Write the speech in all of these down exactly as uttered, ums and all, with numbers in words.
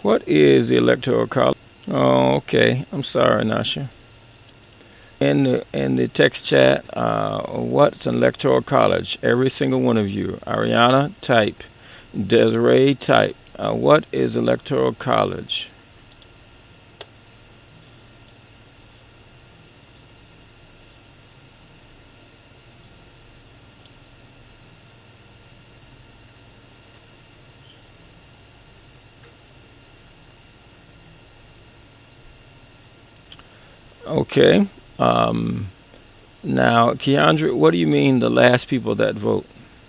What is the Electoral College? Oh, okay. I'm sorry, Nasha. In the in the text chat, uh, what's an Electoral College? Every single one of you. Ariana, type. Desiree, type. Uh, what is Electoral College? Okay. Um, now, Keandra, what do you mean the last people that vote?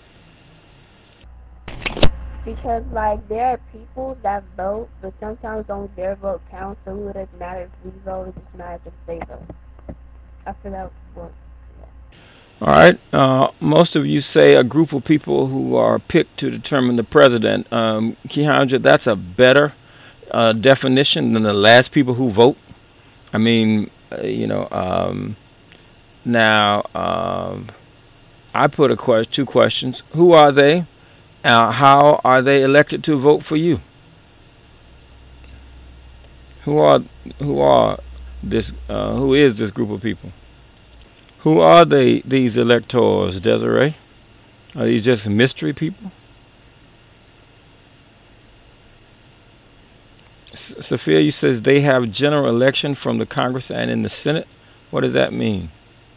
Because like there are people that vote, but sometimes only their vote counts, so it doesn't matter if we vote, it just matters if they vote. I forgot what. All right. Uh, most of you say a group of people who are picked to determine the president. Um, Keandra, that's a better uh, definition than the last people who vote. I mean, uh, you know, um, now um I put a question, two questions. Who are they? Uh, how are they elected to vote for you? Who are who are this? Uh, who is this group of people? Who are they? These electors, Desiree? Are these just mystery people? S- Sophia, you says they have general election from the Congress and in the Senate. What does that mean?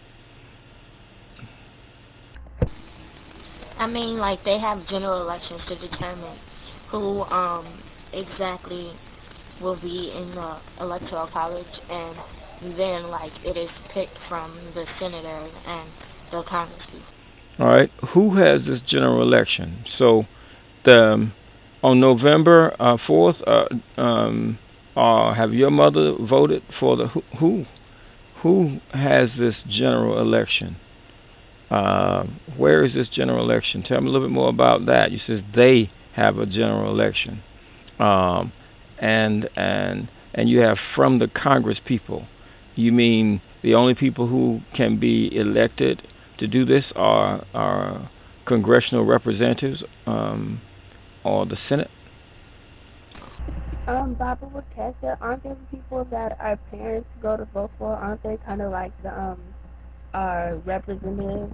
I mean, like they have general elections to determine who um exactly will be in the electoral college, and then like it is picked from the senators and the Congress people. All right. Who has this general election? So the um, on November uh, fourth, uh, um, uh, have your mother voted for the who? Who, who has this general election? Uh, where is this general election? Tell me a little bit more about that. You says they have a general election, um, and and and you have from the Congress people. You mean the only people who can be elected to do this are are congressional representatives um, or the Senate? Um, Baba with Kesha, aren't there people that our parents go to vote for? Aren't they kind of like the um our representatives?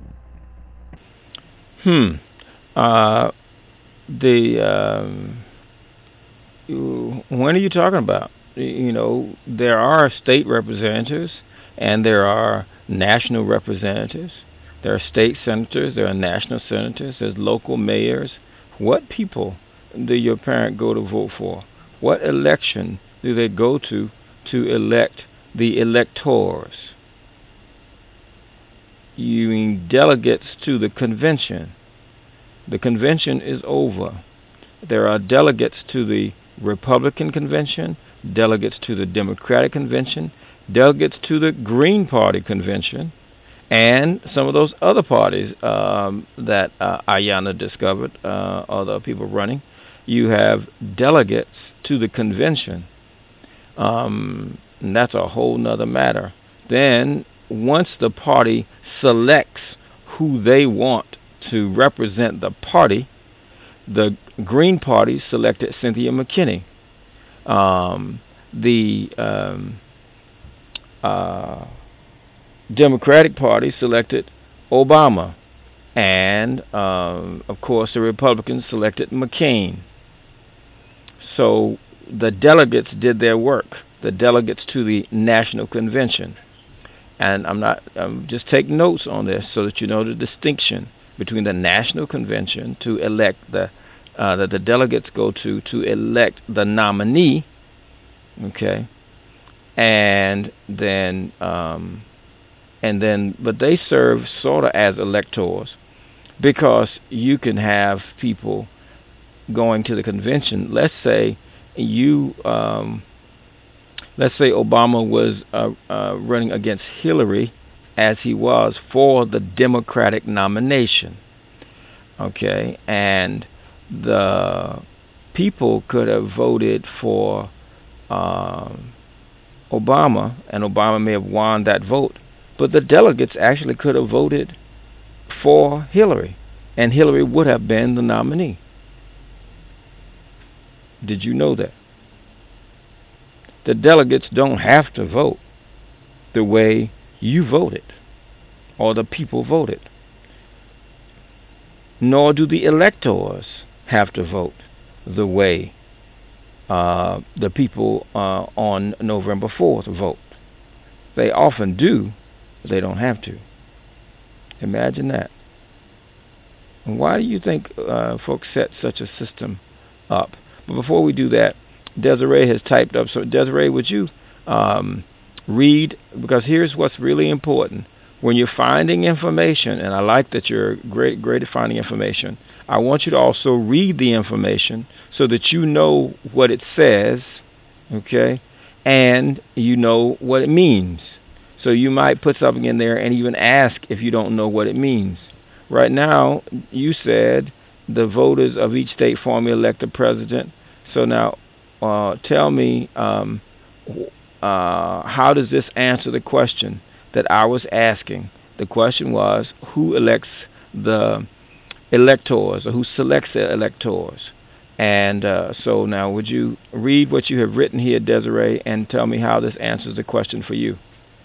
Hmm. Uh, the um, you- when are you talking about? You know, there are state representatives and there are national representatives. There are state senators, there are national senators, there's local mayors. What people do your parent go to vote for? What election do they go to to elect the electors? You mean delegates to the convention. The convention is over. There are delegates to the Republican convention, delegates to the Democratic convention, delegates to the Green Party convention, and some of those other parties um, that uh, Ayana discovered, uh, other people running. You have delegates to the convention. Um, and that's a whole nother matter. Then, once the party selects who they want to represent the party, the Green Party selected Cynthia McKinney. Um, the um, uh, Democratic Party selected Obama, and um, of course the Republicans selected McCain. So the delegates did their work. The delegates to the National Convention, and I'm not. Um, just take notes on this so that you know the distinction between the National Convention to elect the uh, that the delegates go to to elect the nominee. Okay, and then um, and then but they serve sort of as electors because you can have people going to the convention. Let's say you um, let's say Obama was uh, uh, running against Hillary as he was for the Democratic nomination. Okay, and the people could have voted for um, Obama, and Obama may have won that vote, but the delegates actually could have voted for Hillary, and Hillary would have been the nominee. Did you know that? the delegates don't have to vote the way you voted or the people voted, nor do the electors have to vote the way uh, the people uh, on November fourth vote. They often do, but they don't have to. Imagine that. Why do you think uh, folks set such a system up? But before we do that, Desiree has typed up. So Desiree, would you um, read? Because here's what's really important. When you're finding information, and I like that you're great, great at finding information, I want you to also read the information so that you know what it says, okay, and you know what it means. So you might put something in there and even ask if you don't know what it means. Right now, you said the voters of each state formally elect a president. So now, uh, tell me, um, uh, how does this answer the question that I was asking? The question was, who elects the electors, or who selects the electors? And uh, so now, would you read what you have written here, Desiree, and tell me how this answers the question for you?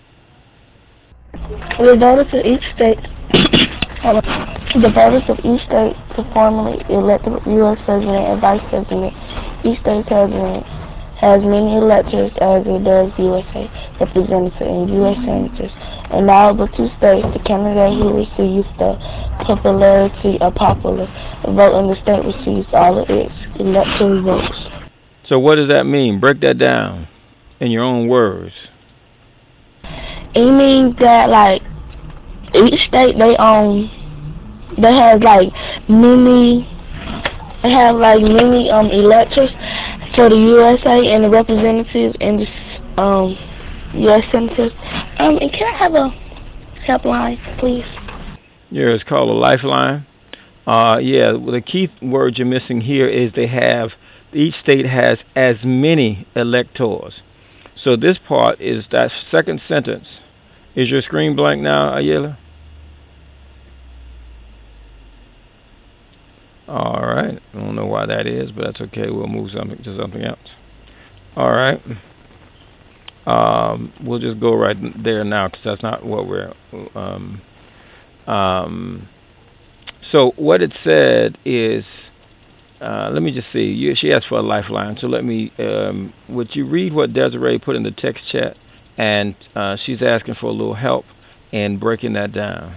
The voters of each state, the voters of each state to formally elect the U S President and Vice President. Each state president has many electors as it does U S A representatives and U S senators. In all but two states, the candidate who receives the popularity or popular vote in the state receives all of its electoral votes. So what does that mean? Break that down in your own words. It means that, like, each state they own, they have like many, they have like many um electors for the U S A and the representatives and the um U S senators. Um, and can I have a helpline, please? Yeah, it's called a lifeline. Uh, yeah, well, the key word you're missing here is they have, each state has as many electors. So this part is that second sentence. Is your screen blank now, Ayala? All right. I don't know why that is, but that's okay. We'll move something to something else. All right. Um, we'll just go right there now because that's not what we're... Um, um, so what it said is... Uh, let me just see. You, she asked for a lifeline, so let me... Um, would you read what Desiree put in the text chat? And uh, she's asking for a little help in breaking that down.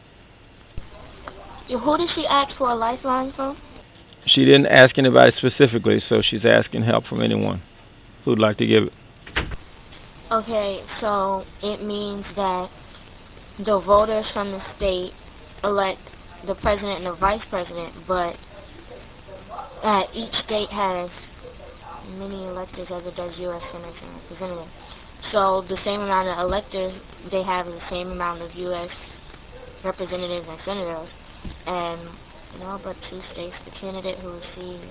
Who did she ask for a lifeline from? She didn't ask anybody specifically, so she's asking help from anyone who'd like to give it. Okay, so it means that the voters from the state elect the president and the vice president, but uh, each state has many electors as it does U S senators and representatives. So the same amount of electors they have is the same amount of U S representatives and senators. And in all but two states, the candidate who receives.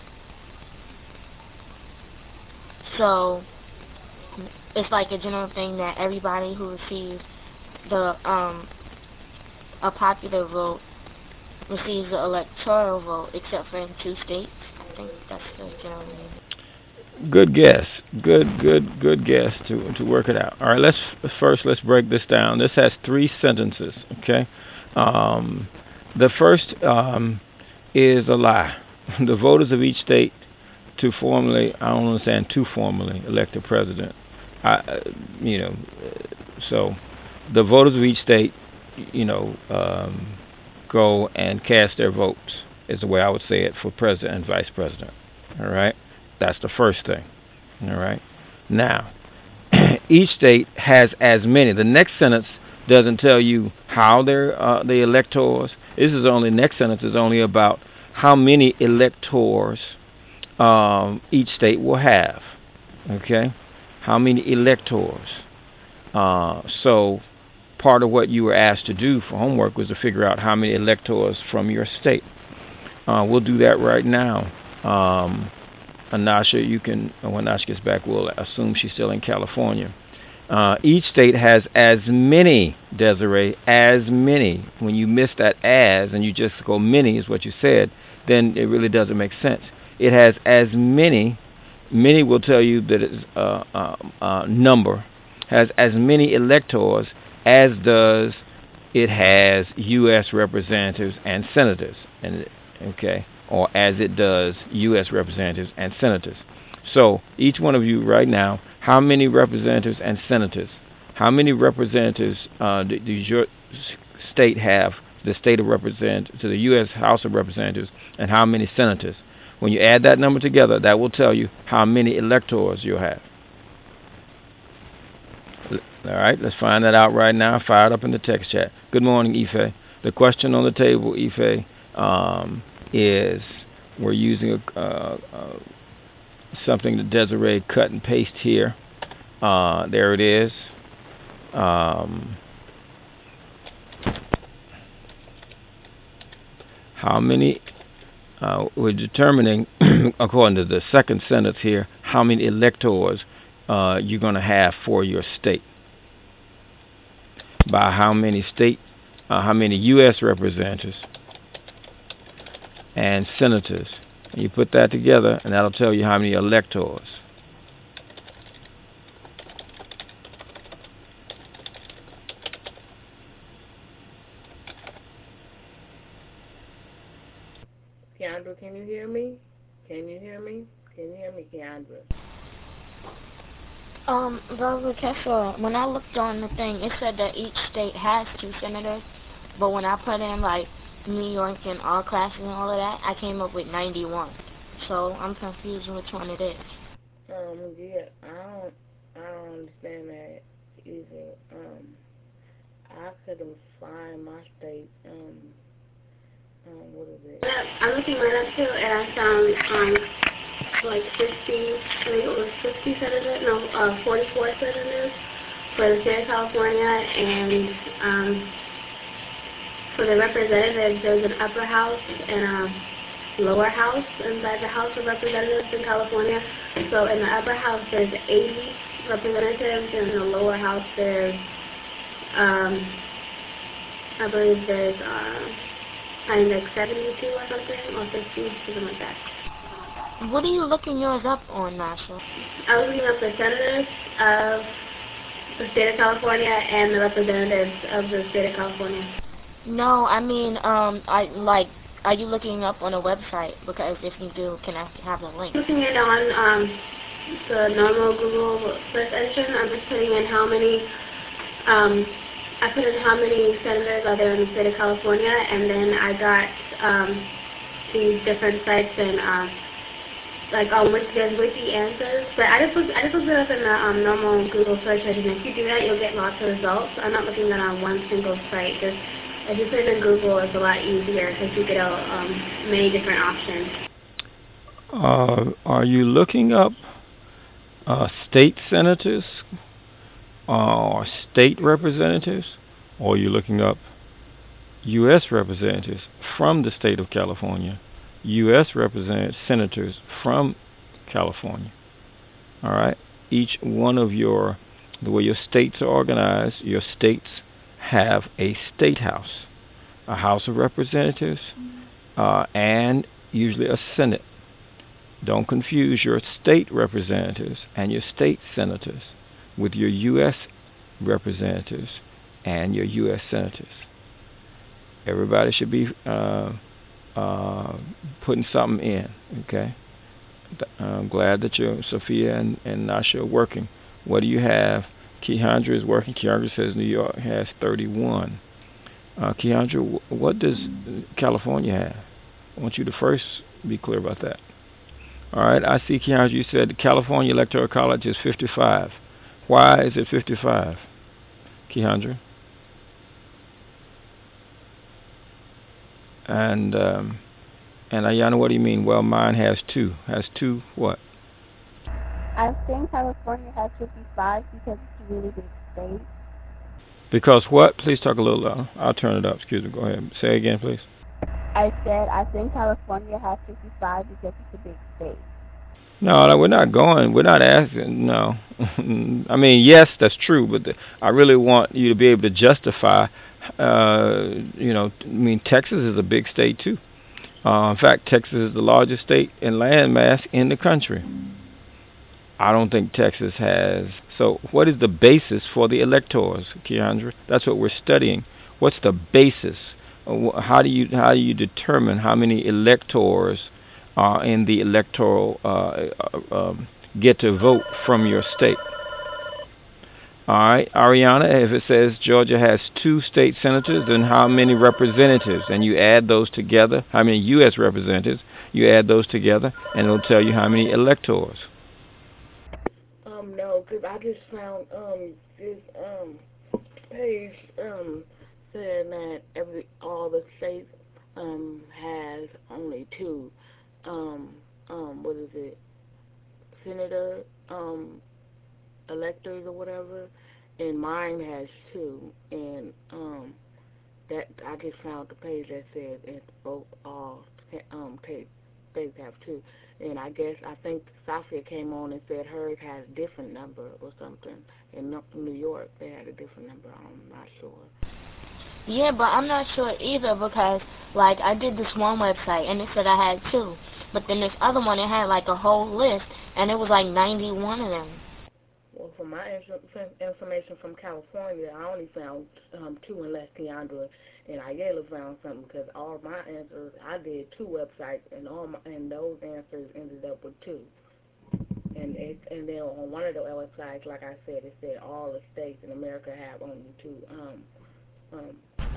So it's like a general thing that everybody who receives the um a popular vote receives the electoral vote, except for in two states. I think that's the general meaning. Good guess. Good, good, good guess to to work it out. All right, let's first let's break this down. This has three sentences. Okay, um, the first um, is a lie. The voters of each state to formally, I don't understand, to formally elect a president. I, you know, so the voters of each state, you know, um, go and cast their votes is the way I would say it for president and vice president. All right, that's the first thing. All right. Now, each state has as many. The next sentence doesn't tell you how they're uh, the electors. This is only next sentence is only about how many electors um, each state will have. Okay, how many electors? Uh, so part of what you were asked to do for homework was to figure out how many electors from your state. Uh, we'll do that right now. Um, Anasha, you can, when Anasha gets back, we'll assume she's still in California. Uh, each state has as many, Desiree, as many. When you miss that as and you just go many is what you said, then it really doesn't make sense. It has as many Many will tell you that its uh, uh, uh, number has as many electors as does it has U S representatives and senators, and okay, or as it does U S representatives and senators. So each one of you right now, how many representatives and senators? How many representatives uh, does your state have? The state of representatives to the U S House of Representatives, and how many senators? When you add that number together, that will tell you how many electors you'll have. All right, let's find that out right now. Fire it up in the text chat. Good morning, Ife. The question on the table, Ife, um, is we're using a, uh, uh, something that Desiree cut and paste here. Uh, there it is. Um, how many? Uh, we're determining, according to the second sentence here, how many electors uh, you're going to have for your state. By how many state, uh, how many U S representatives and senators. And you put that together, and that'll tell you how many electors. Keandra, can you hear me? Can you hear me? Can you hear me, Keandra? Um, Brother Kesha, when I looked on the thing, it said that each state has two senators, but when I put in, like, New York and all classes and all of that, I came up with ninety-one. So I'm confused which one it is. Um, yeah, I don't, I don't understand that either. Um, I couldn't find my state, um, um, what is it? I'm looking right up too, and I found, um, like fifty, I think it was fifty senators, no, uh, forty-four senators for the state of California, and um, for the representatives, there's an upper house and a lower house inside the House of Representatives in California. So in the upper house, there's eighty representatives, and in the lower house, there's, um, I believe there's, uh, I think like seventy-two or something, or fifty, something like that. What are you looking yours up on, Nasha? I was looking up the senators of the state of California and the representatives of the state of California. No, I mean, um, I like, are you looking up on a website? Because if you do, can I have the link? Looking it on um, the normal Google search engine, I'm just putting in how many, um, I put in how many senators are there in the state of California, and then I got um, these different sites and uh, like um, which there's wiki answers, but I just looked, I just looked it up in the um, normal Google search engine. If you do that, you'll get lots of results. I'm not looking at on one single site. Just if you put it in Google, it's a lot easier because you get um, many different options. Uh, are you looking up uh, state senators or state representatives, or are you looking up U S representatives from the state of California? U S representatives, senators from California. All right. Each one of your, the way your states are organized, your states have a state house, a House of Representatives, uh, and usually a Senate. Don't confuse your state representatives and your state senators with your U S representatives and your U S senators. Everybody should be uh, Uh, putting something in, okay? I'm glad that you're, Sophia and, and Nasha are working. What do you have? Keandra is working. Keandra says New York has thirty-one. Uh, Keandra, what does California have? I want you to first be clear about that. All right, I see, Keandra, you said the California Electoral College is fifty-five. Why is it fifty-five, Keandra? And um, and Ayana, what do you mean? Well, mine has two. Has two what? I think California has fifty-five because it's a really big state. Because what? Please talk a little louder. I'll turn it up. Excuse me. Go ahead. Say again, please. I said I think California has fifty-five because it's a big state. No, no, we're not going. We're not asking. No. I mean, yes, that's true, but the, I really want you to be able to justify. Uh, you know, I mean, Texas is a big state too. Uh, in fact, Texas is the largest state in land mass in the country. I don't think Texas has. So, what is the basis for the electors, Keandra? That's what we're studying. What's the basis? Uh, wh- How do you how do you determine how many electors are in the electoral uh, uh, um, get to vote from your state? All right, Ariana, if it says Georgia has two state senators, then how many representatives? And you add those together, how many U S representatives? You add those together, and it'll tell you how many electors. Um, no, 'cause I just found um this um page um saying that every all the states um has only two um um what is it senator um electors or whatever, and mine has two, and um that I just found the page that says it's both all um take states have two, and I guess I think Safia came on and said hers has a different number or something. In No- New York, they had a different number. I'm not sure. Yeah, but I'm not sure either because, like, I did this one website and it said I had two. But then this other one, it had, like, a whole list and it was, like, ninety-one of them. Well, from my inf- information from California, I only found um, two unless Keandra and Ayala found something because all my answers, I did two websites, and all my, and those answers ended up with two. And it, and then on one of the websites, like I said, it said all the states in America have only two. Um, um,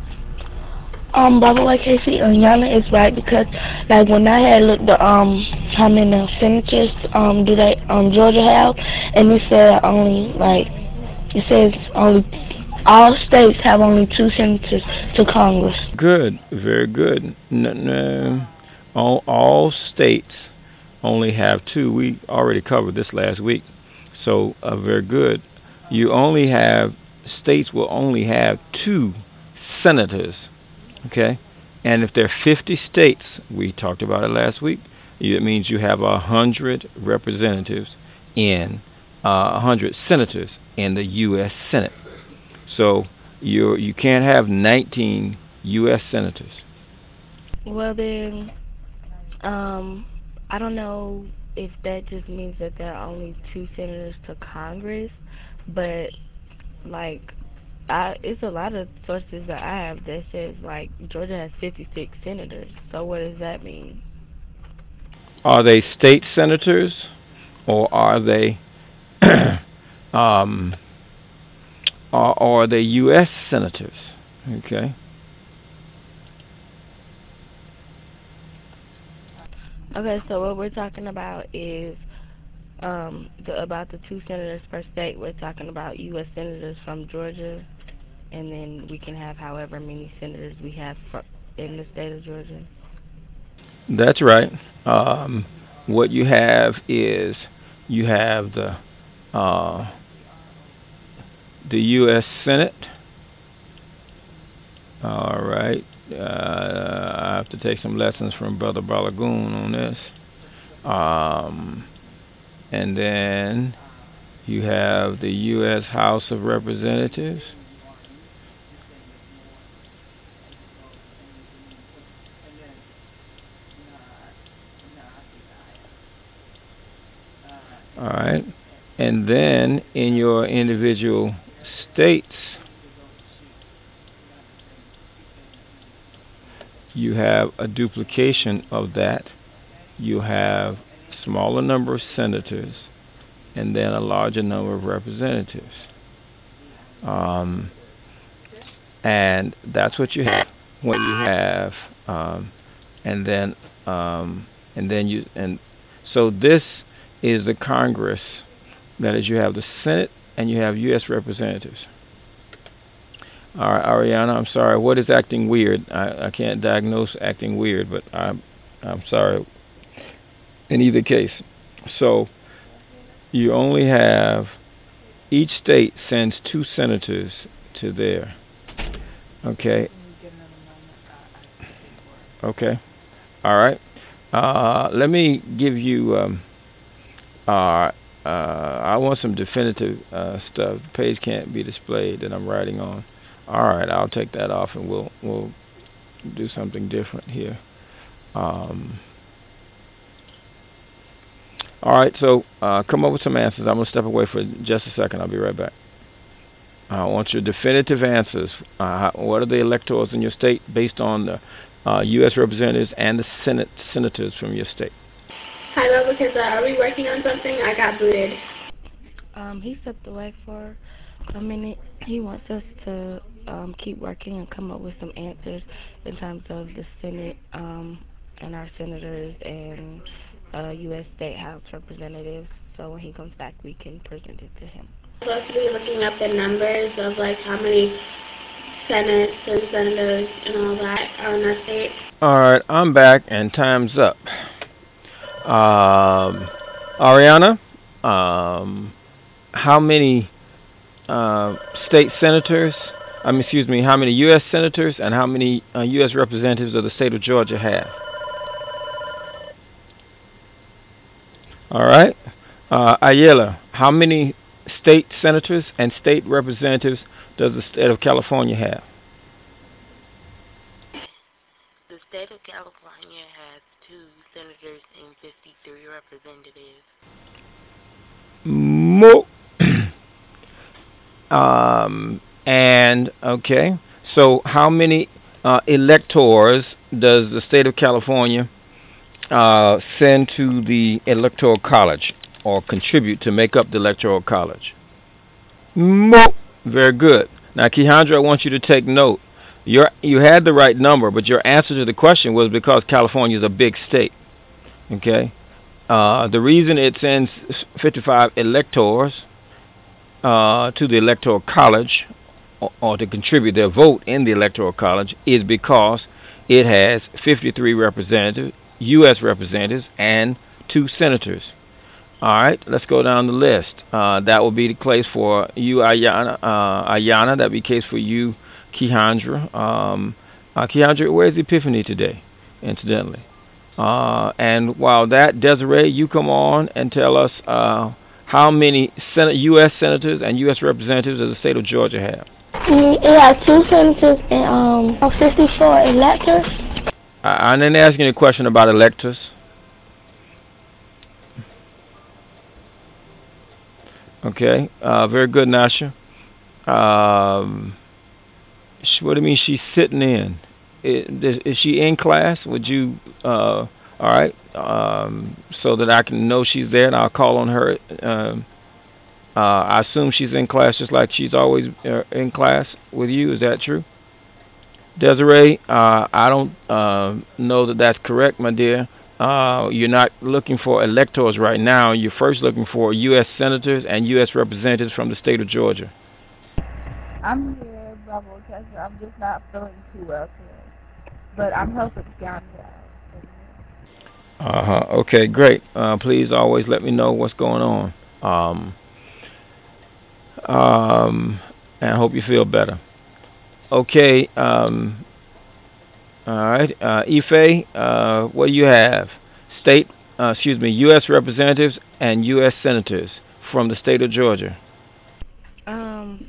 Um, by the way, Casey, Yana is right because, like, when I had looked at um how many senators um do they um Georgia have, and it said only like it says only all states have only two senators to Congress. Good, very good. N- n- all, all states only have two. We already covered this last week, so uh, very good. You only have states will only have two senators. Okay, and if there are fifty states, we talked about it last week. It means you have a hundred representatives in uh, a hundred senators in the U S. Senate. So you you can't have nineteen U S senators. Well then, um, I don't know if that just means that there are only two senators to Congress, but like I, it's a lot of sources that I have that says like Georgia has fifty-six senators. So what does that mean? Are they state senators or are they um, or, or are they U S senators? Okay. Okay, so what we're talking about is um the about the two senators per state. We're talking about U S senators from Georgia, and then we can have however many senators we have fro- in the state of Georgia. That's right. Um, what you have is you have the uh, the U S. Senate. All right. Uh, I have to take some lessons from Brother Balagoon on this. Um, and then you have the U S. House of Representatives. All right. And then in your individual states, you have a duplication of that. You have smaller number of senators and then a larger number of representatives. Um, and that's what you have when you have, um, and then, um, and then you, and so this is the Congress. That is, you have the Senate and you have U S representatives. All right, Ariana, I'm sorry. What is acting weird? I, I can't diagnose acting weird, but I'm I'm sorry. In either case, so you only have each state sends two senators to there. Okay. Okay. All right. Uh, let me give you. Um, uh, uh, I want some definitive uh, stuff. The page can't be displayed that I'm writing on. All right, I'll take that off, and we'll we'll do something different here. Um, All right, so uh, come up with some answers. I'm going to step away for just a second. I'll be right back. I want your definitive answers. Uh, what are the electors in your state based on the uh, U S representatives and the Senate senators from your state? Hi, Love, because uh, are we working on something? I got booted. Um, he stepped away for a minute. He wants us to um, keep working and come up with some answers in terms of the Senate um, and our senators and uh, U S State House representatives. So when he comes back, we can present it to him. I'm supposed to be looking up the numbers of like how many senates and senators and all that are in our state. All right, I'm back and time's up. Um, Ariana, um, how many uh, state senators, I mean, excuse me, how many U S senators and how many uh, U S representatives of the state of Georgia have? All right. Uh, Ayala, how many state senators and state representatives does the state of California have? The state of California has two senators and fifty-three representatives. Mo- um, and, okay, so how many uh, electors does the state of California uh, send to the Electoral College or contribute to make up the Electoral College? Mo- Very good. Now, Keandra, I want you to take note. Your, you had the right number, but your answer to the question was because California is a big state. Okay? Uh, the reason it sends fifty-five electors uh, to the Electoral College or, or to contribute their vote in the Electoral College is because it has fifty-three representatives, U S representatives, and two senators. All right, let's go down the list. Uh, that will be the case for you, Ayana. Uh, Ayana, that will be the case for you, Keandra. Um, uh, Keandra, where's Epiphany today, incidentally? Uh, and while that, Desiree, you come on and tell us uh, how many Senate, U S senators and U S representatives does the state of Georgia have? Mm, it has two senators and um, fifty-four electors. I, I didn't ask you any question about electors. Okay, uh, very good, Nasha. Um, what do you mean she's sitting in? Is, is she in class? Would you, uh, all right, um, so that I can know she's there and I'll call on her. Um, uh, I assume she's in class just like she's always uh, in class with you. Is that true? Desiree, uh, I don't uh, know that that's correct, my dear. Uh, you're not looking for electors right now. You're first looking for U S senators and U S representatives from the state of Georgia. I'm here, Bravo Catcher. I'm just not feeling too well today. But I'm helping Keandra out. Uh-huh. Okay, great. Uh, please always let me know what's going on. Um, um, and I hope you feel better. Okay, um... all right, uh, Ife, uh, what do you have? State, uh, excuse me, U S representatives and U S senators from the state of Georgia. Um.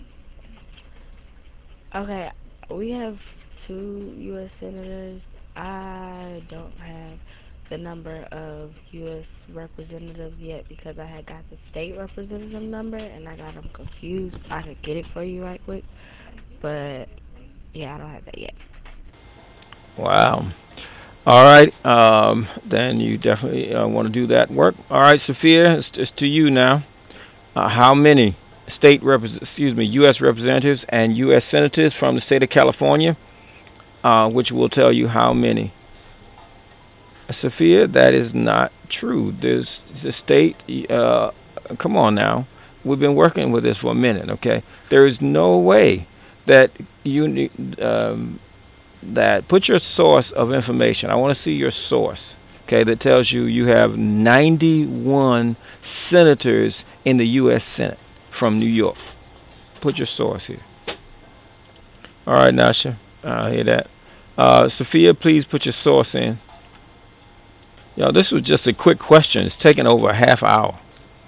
Okay, we have two U S senators. I don't have the number of U S representatives yet because I had got the state representative number and I got them confused. I could get it for you right quick, but yeah, I don't have that yet. Wow. All right. Um, then you definitely uh, want to do that work. All right, Sophia, it's, it's to you now. Uh, how many state repres- excuse me, U S representatives and U S senators from the state of California, uh, which will tell you how many. Sophia, that is not true. There's the state. Uh, come on now. We've been working with this for a minute. Okay. There is no way that you. Um, that put your source of information. I want to see your source, okay, that tells you you have ninety-one senators in the U S Senate from New York. Put your source here. All right, Nasha, I hear that. Uh, Sophia, please put your source in. You know, this was just a quick question. It's taken over a half hour.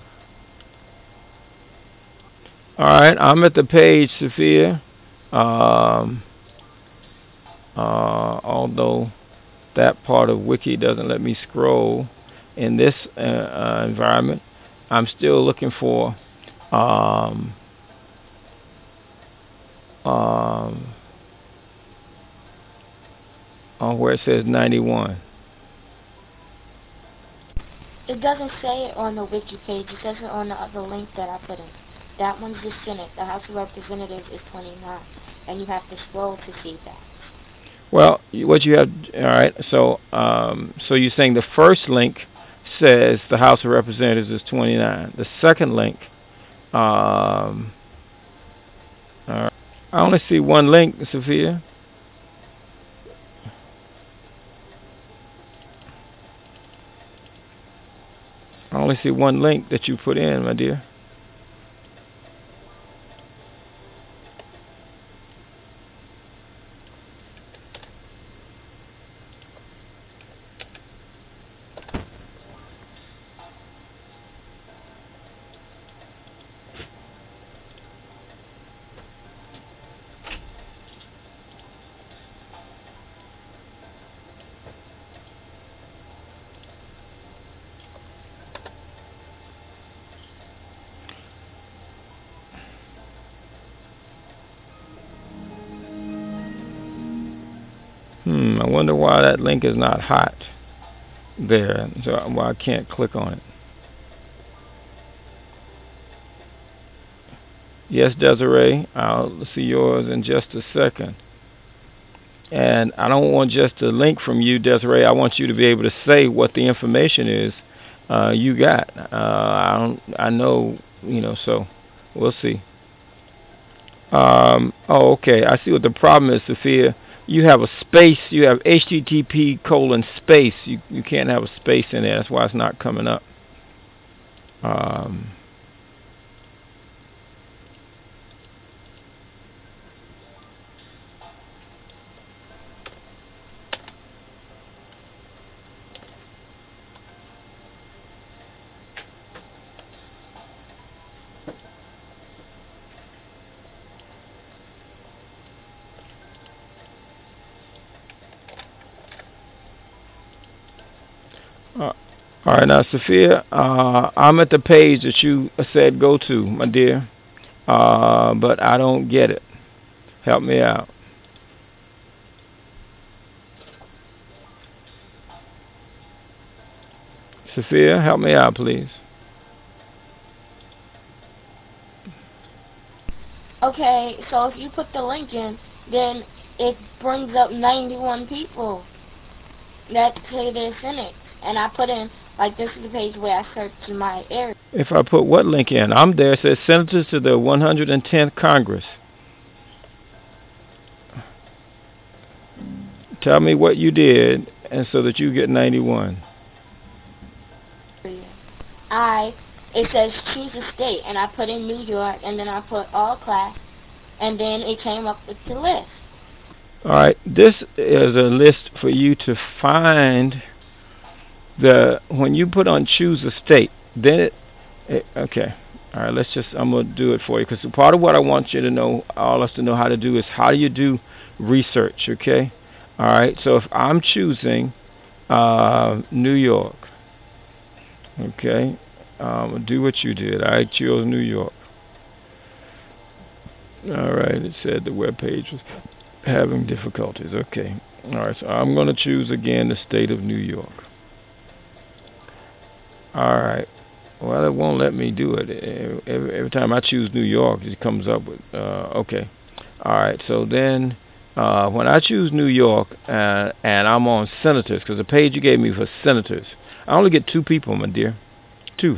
All right, I'm at the page, Sophia. Um... Uh, although that part of Wiki doesn't let me scroll, in this uh, uh, environment. I'm still looking for um, um, on where it says ninety-one. It doesn't say it on the wiki page. It says it on the other link that I put in. That one's the Senate. The House of Representatives is twenty-nine, and you have to scroll to see that. Well, what you have, all right. So, um, so you're saying the first link says the House of Representatives is twenty-nine. The second link, um, all right. I only see one link, Sophia. I only see one link that you put in, my dear. Hmm, I wonder why that link is not hot there, so why I can't click on it. Yes, Desiree, I'll see yours in just a second. And I don't want just a link from you, Desiree. I want you to be able to say what the information is uh, you got. Uh, I don't. I know, you know. So we'll see. Um, oh, okay. I see what the problem is, Sophia. You have a space. You have H T T P colon space. You you can't have a space in there. That's why it's not coming up. Um, uh, all right, now, Sophia, uh, I'm at the page that you said go to, my dear, uh, but I don't get it. Help me out. Sophia, help me out, please. Okay, so if you put the link in, then it brings up ninety-one people that say they're Senate. And I put in, like, this is the page where I search my area. If I put what link in? I'm there. It says Senators to the one hundred tenth Congress. Tell me what you did, and so that you get ninety-one. I, it says choose a state, and I put in New York, and then I put all class, and then it came up with the list. All right, this is a list for you to find the, when you put on choose a state, then it, it okay. All right, let's just, I'm going to do it for you, because part of what I want you to know, all us to know how to do is how do you do research, okay? All right, so if I'm choosing uh, New York, okay, um, do what you did. I chose New York. All right, it said the web page was having difficulties. Okay, all right, so I'm going to choose again the state of New York. All right. Well, it won't let me do it. Every, every time I choose New York, it comes up with, uh, okay. All right, so then uh, when I choose New York uh, and I'm on senators, because the page you gave me for senators, I only get two people, my dear. Two.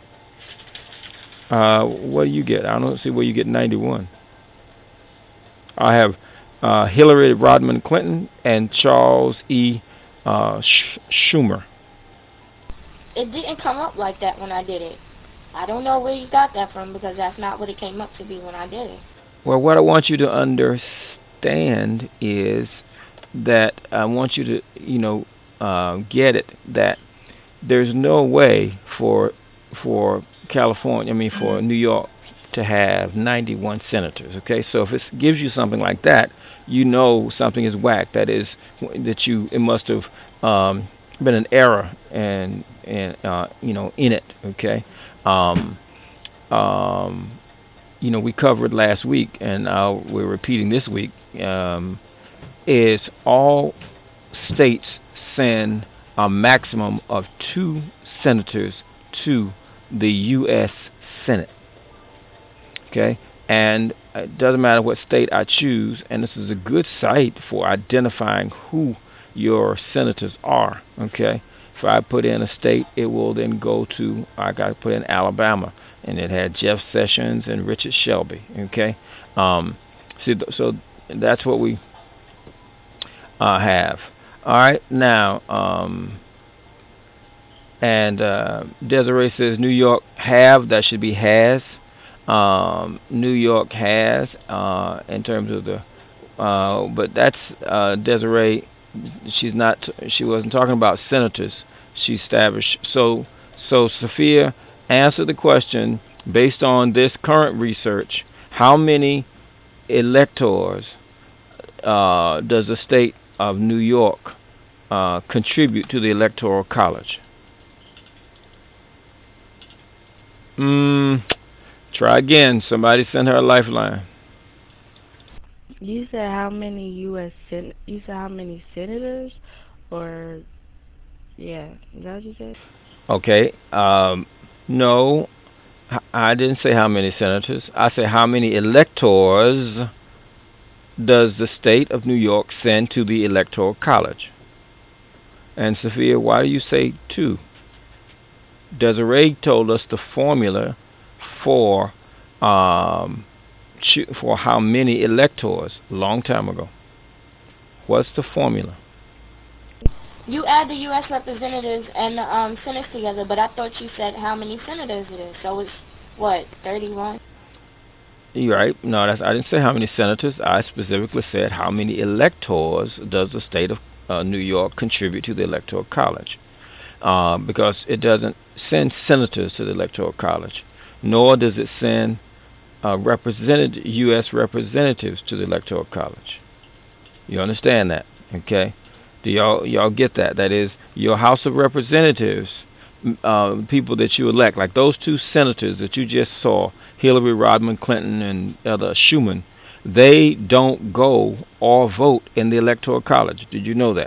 Uh, what do you get? I don't see where you get ninety-one. I have uh, Hillary Rodham Clinton and Charles E. Uh, Sh- Schumer. It didn't come up like that when I did it. I don't know where you got that from, because that's not what it came up to be when I did it. Well, what I want you to understand is that I want you to, you know, uh, get it, that there's no way for for California, I mean for New York, to have ninety-one senators. Okay, so if it gives you something like that, you know something is whack. That is that you it must have um, been an error and and uh, you know in it. Okay. Um, um, you know, we covered last week, and uh, we're repeating this week. Um, is all states send a maximum of two senators to the U S. Senate. Okay, and it doesn't matter what state I choose, and this is a good site for identifying who your senators are. Okay, if I put in a state, it will then go to, I got to put in Alabama, and it had Jeff Sessions and Richard Shelby. Okay, um, see, so that's what we uh, have. All right, now, um, and uh, Desiree says New York have, that should be has. Um, New York has, uh, in terms of the, uh, but that's uh, Desiree. She's not. She wasn't talking about senators. She established. So, so Sophia, answer the question based on this current research. How many electors uh, does the state of New York uh, contribute to the Electoral College? Mm, try again. Somebody send her a lifeline. You said how many U S sen- you said how many senators, or yeah, is that what you said? Okay. Um, no, I didn't say how many senators. I said how many electors does the state of New York send to the Electoral College? And Sophia, why do you say two? Desiree told us the formula for um, for how many electors a long time ago. What's the formula? You add the U S representatives and the um, senators together, but I thought you said how many senators it is. So it's, what, thirty-one? You're right. No, that's, I didn't say how many senators. I specifically said how many electors does the state of uh, New York contribute to the Electoral College. Uh, because it doesn't send senators to the Electoral College, nor does it send uh, represented U S representatives to the Electoral College. You understand that? Okay. Do y'all y'all get that? That is, your House of Representatives, uh, people that you elect, like those two senators that you just saw, Hillary Rodham Clinton and other Schumer, they don't go or vote in the Electoral College. Did you know that?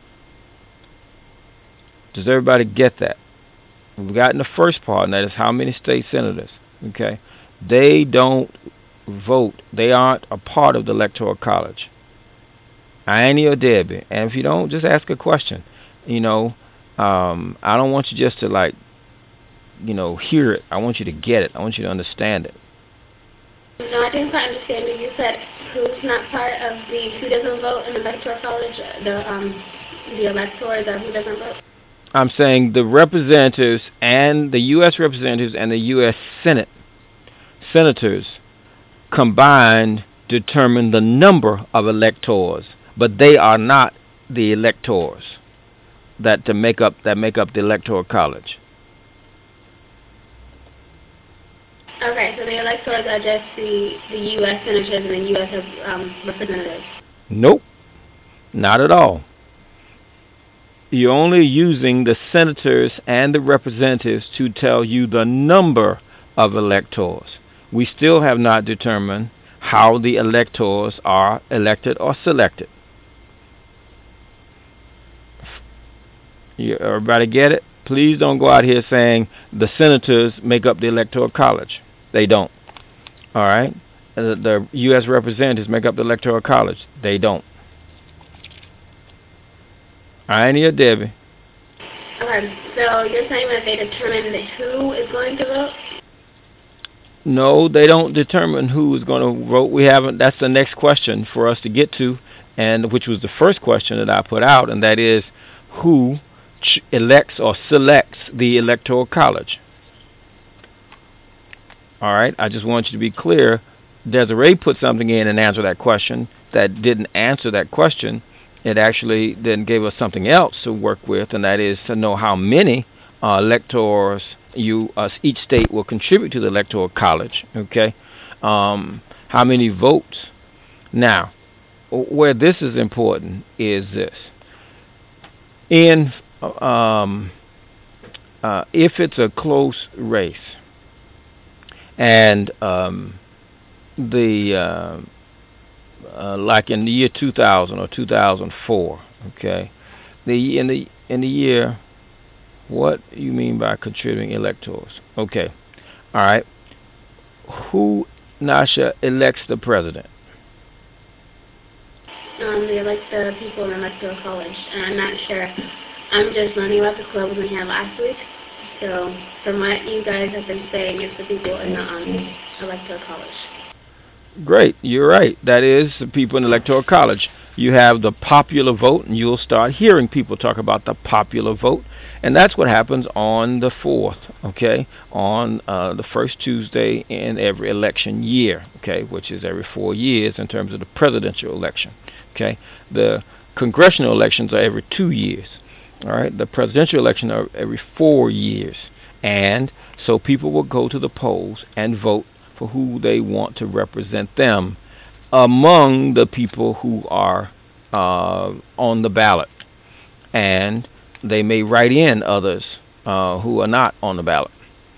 Does everybody get that? We've gotten the first part, and that is how many state senators. Okay, they don't vote. They aren't a part of the Electoral College. Annie or Debbie, and if you don't, just ask a question. You know, um, I don't want you just to like, you know, hear it. I want you to get it. I want you to understand it. No, I didn't quite understand it. You said who's not part of the, who doesn't vote in the Electoral College, the um, the electors, or who doesn't vote? I'm saying the representatives and the U S representatives and the U S Senate senators combined determine the number of electors, but they are not the electors that to make up that make up the Electoral College. Okay, so the electors are just the, the U S senators and the U S um, representatives. Nope, not at all. You're only using the senators and the representatives to tell you the number of electors. We still have not determined how the electors are elected or selected. You, everybody get it? Please don't go out here saying the senators make up the Electoral College. They don't. All right? The, the U S representatives make up the Electoral College. They don't. Annie or Debbie? Okay, so you're saying that they determine who is going to vote? No, they don't determine who is going to vote. We haven't. That's the next question for us to get to, and which was the first question that I put out, and that is who ch- elects or selects the Electoral College. All right. I just want you to be clear. Desiree put something in and answered that question that didn't answer that question. It actually then gave us something else to work with, and that is to know how many uh, electors you uh, each state will contribute to the Electoral College. Okay, um, how many votes? Now, where this is important is this: in um, uh, if it's a close race, and um, the uh, uh, like in the year two thousand or two thousand four, okay, the in the in the year, what you mean by contributing electors? Okay, all right. Who, Nasha, elects the president? Um, they elect the people in the electoral college, and I'm not sure. I'm just learning about the club we had last week. So, from what you guys have been saying, it's the people in the um, electoral college. Great, you're right. That is the people in the electoral college. You have the popular vote, and you'll start hearing people talk about the popular vote. And that's what happens on the fourth, okay, on uh, the first Tuesday in every election year, okay, which is every four years in terms of the presidential election, okay. The congressional elections are every two years, all right. The presidential election are every four years. And so people will go to the polls and vote for who they want to represent them among the people who are uh, on the ballot. And they may write in others uh, who are not on the ballot.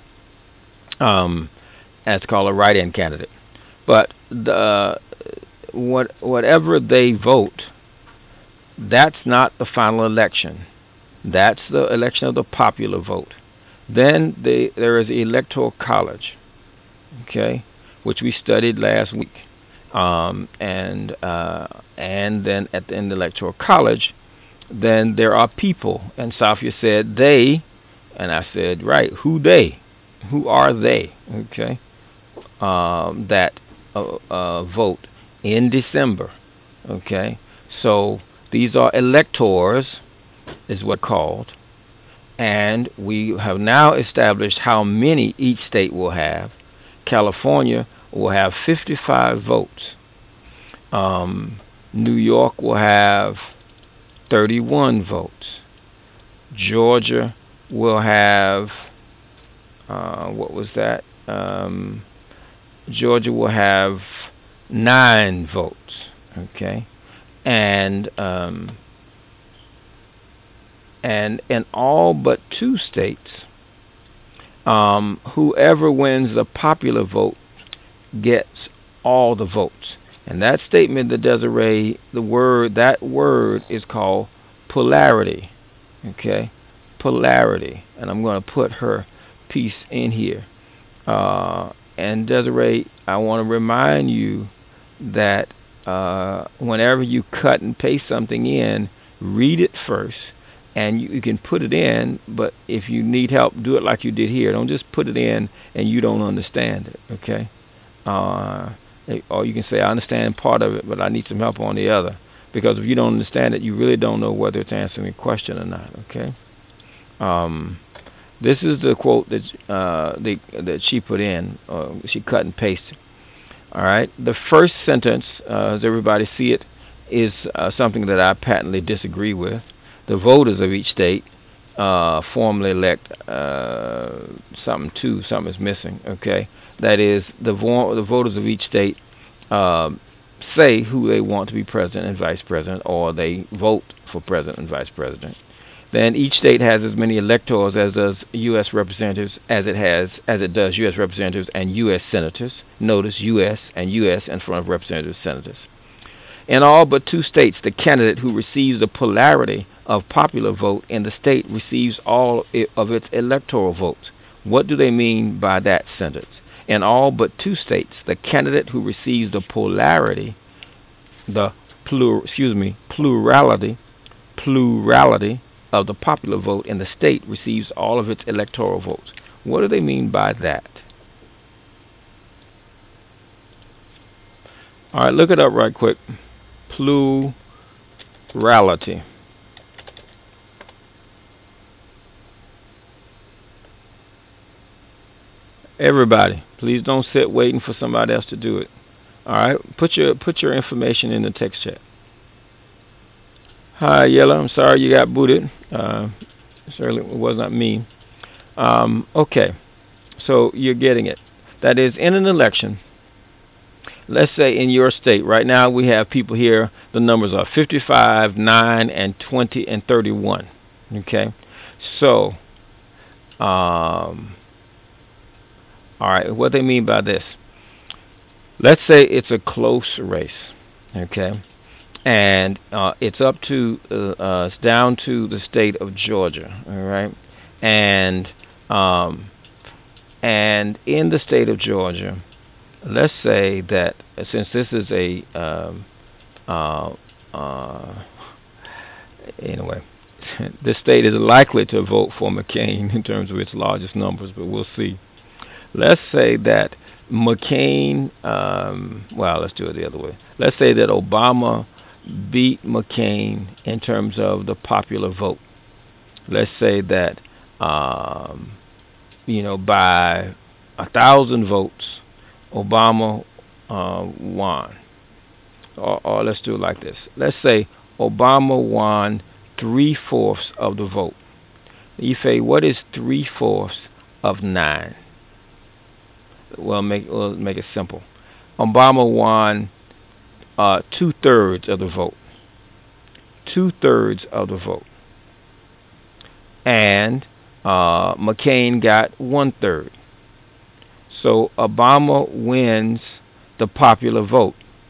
Um, that's called a write-in candidate. But the what whatever they vote, that's not the final election. That's the election of the popular vote. Then they, there is the electoral college, okay, which we studied last week. Um, and uh, and then at the end of the electoral college, then there are people, and Safia said they, and I said, right, who they? Who are they? Okay, um, that uh, uh, vote in December. Okay, so these are electors, is what called, and we have now established how many each state will have. California will have fifty-five votes. Um, New York will have thirty-one votes. Georgia will have, uh, what was that? Um, Georgia will have nine votes, okay? And um, and in all but two states, um, whoever wins the popular vote gets all the votes. And that statement that Desiree, the word, that word is called polarity. Okay? Polarity. And I'm going to put her piece in here. Uh, and Desiree, I want to remind you that uh, whenever you cut and paste something in, read it first. And you, you can put it in, but if you need help, do it like you did here. Don't just put it in and you don't understand it. Okay? Uh, or you can say, I understand part of it, but I need some help on the other. Because if you don't understand it, you really don't know whether it's answering a question or not, okay? Um, this is the quote that uh, the, that she put in, uh, she cut and pasted. All right? The first sentence, uh, as everybody see it, is uh, something that I patently disagree with. The voters of each state uh, formally elect uh, something two, something is missing, okay? That is, the, vo- the voters of each state uh, say who they want to be president and vice president, or they vote for president and vice president. Then each state has as many electors as does U S representatives, as it has as it does U S representatives and U S senators. Notice U S and U S in front of representatives, senators. In all but two states, the candidate who receives the polarity of popular vote in the state receives all of its electoral votes. What do they mean by that sentence? In all but two states, the candidate who receives the polarity, the plur, excuse me, plurality, plurality of the popular vote in the state receives all of its electoral votes. What do they mean by that? All right, look it up right quick. Plurality. Everybody, please don't sit waiting for somebody else to do it. All right, put your put your information in the text chat. Hi, Yella. I'm sorry you got booted. Uh, certainly it was not me. Um, okay, so you're getting it. That is, in an election, let's say in your state, right now we have people here, the numbers are fifty-five, nine, and twenty, and thirty-one. Okay, so um, all right, what they mean by this? Let's say it's a close race. Okay, and uh, it's up to uh, uh, it's down to the state of Georgia. All right, and um, and in the state of Georgia, let's say that since this is a um, uh, uh, anyway, this state is likely to vote for McCain in terms of its largest numbers, but we'll see. Let's say that McCain, um, well, let's do it the other way. Let's say that Obama beat McCain in terms of the popular vote. Let's say that, um, you know, by a thousand votes, Obama uh, won. Or, or let's do it like this. Let's say Obama won three-fourths of the vote. You say, what is three-fourths of nine? Well, make we'll make it simple. Obama won uh, two-thirds of the vote. Two-thirds of the vote. And uh, McCain got one-third. So Obama wins the popular vote.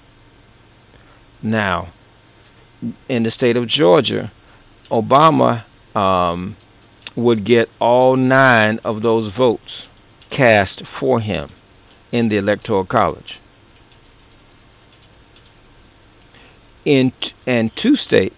Now, in the state of Georgia, Obama um, would get all nine of those votes cast for him in the Electoral College. In t- and two states,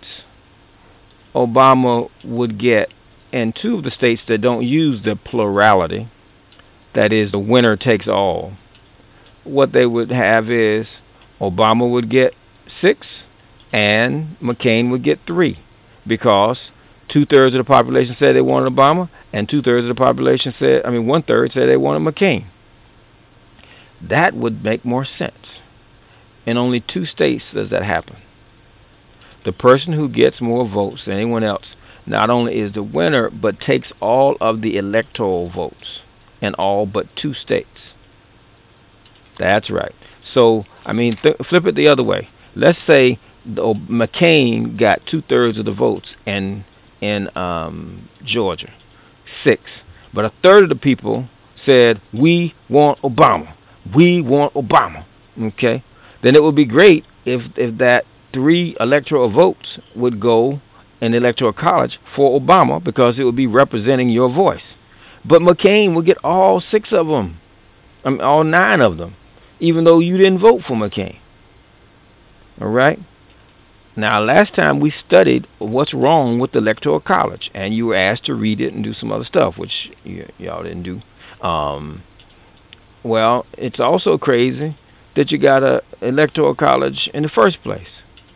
Obama would get, and two of the states that don't use the plurality, that is, the winner takes all, what they would have is Obama would get six and McCain would get three, because two-thirds of the population said they wanted Obama, and two-thirds of the population said, I mean, one-third said they wanted McCain. That would make more sense. In only two states does that happen. The person who gets more votes than anyone else not only is the winner, but takes all of the electoral votes in all but two states. That's right. So, I mean, th- flip it the other way. Let's say the, McCain got two-thirds of the votes in, in um, Georgia, six. But a third of the people said, we want Obama. We want Obama. Okay? Then it would be great if, if that three electoral votes would go in the Electoral College for Obama, because it would be representing your voice. But McCain would get all six of them, I mean, all nine of them, even though you didn't vote for McCain. All right? Now, last time we studied what's wrong with the Electoral College, and you were asked to read it and do some other stuff, which y- y'all didn't do. Um, well, it's also crazy that you got a Electoral College in the first place.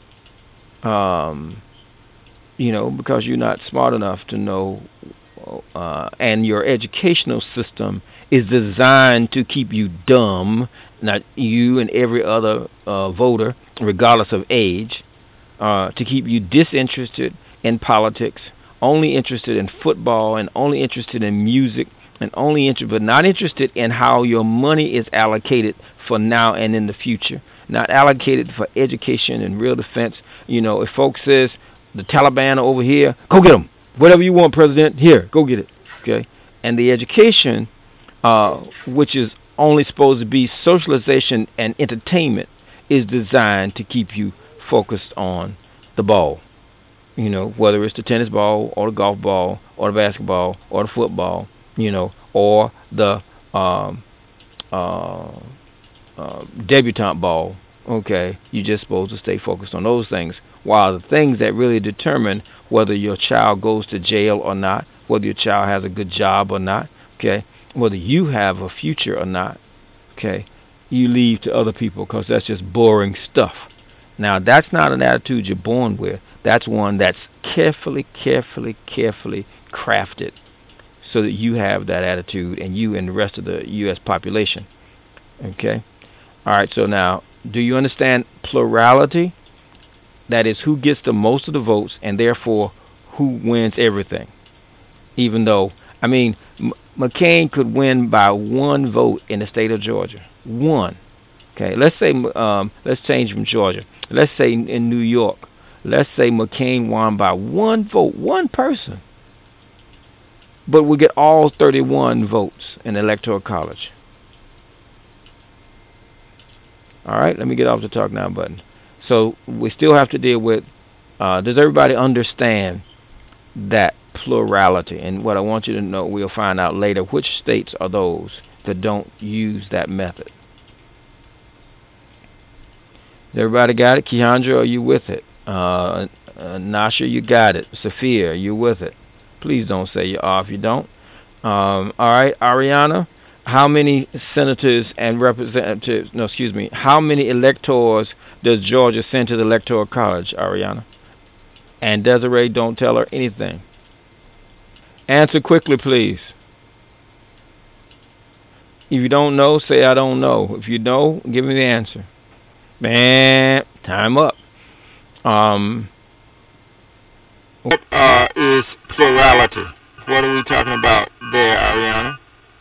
Um, you know, because you're not smart enough to know, uh, and your educational system is designed to keep you dumb, not you and every other uh, voter, regardless of age, uh, to keep you disinterested in politics, only interested in football, and only interested in music, and only interested, but not interested in how your money is allocated for now and in the future, not allocated for education and real defense. You know, if folks says the Taliban are over here, go get them. Whatever you want, President, here, go get it. Okay, and the education, uh, which is only supposed to be socialization and entertainment, is designed to keep you focused on the ball. You know, whether it's the tennis ball or the golf ball or the basketball or the football, you know, or the um, uh, uh, debutante ball. Okay, you're just supposed to stay focused on those things, while the things that really determine whether your child goes to jail or not, whether your child has a good job or not, okay, whether you have a future or not, okay, you leave to other people, because that's just boring stuff. Now, that's not an attitude you're born with. That's one that's carefully, carefully, carefully crafted so that you have that attitude, and you and the rest of the U S population. Okay? All right, so now, do you understand plurality? That is, who gets the most of the votes, and therefore who wins everything. Even though, I mean, M- McCain could win by one vote in the state of Georgia. One. Okay, let's say, um, let's change from Georgia. Let's say in New York, let's say McCain won by one vote, one person. but will get all thirty-one votes in the Electoral College. All right, let me get off the talk now button. So we still have to deal with, uh, does everybody understand that plurality? And what I want you to know, we'll find out later, which states are those that don't use that method. Everybody got it? Keandra, are you with it? Uh, uh, Nasha, you got it. Sophia, are you with it? Please don't say you're off. You don't. Um, all right, Ariana, how many senators and representatives, no, excuse me, how many electors does Georgia send to the Electoral College, Ariana? And Desiree, don't tell her anything. Answer quickly, please. If you don't know, say I don't know. If you know, give me the answer. Man, time up. Um, what uh, is plurality? What are we talking about there, Ariana?